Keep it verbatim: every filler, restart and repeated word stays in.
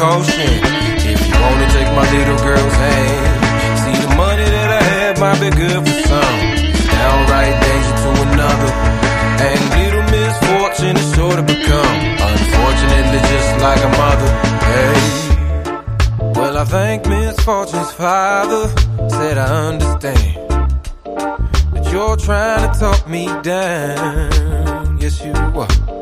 caution. If you wanna take my little girl's hand, see the money that I have might be good for some, downright danger to another. And little misfortune is sure to become, unfortunately, just like a mother. Hey, well, I thank misfortune's father. Said I understand that you're trying to talk me down. Yes, you are.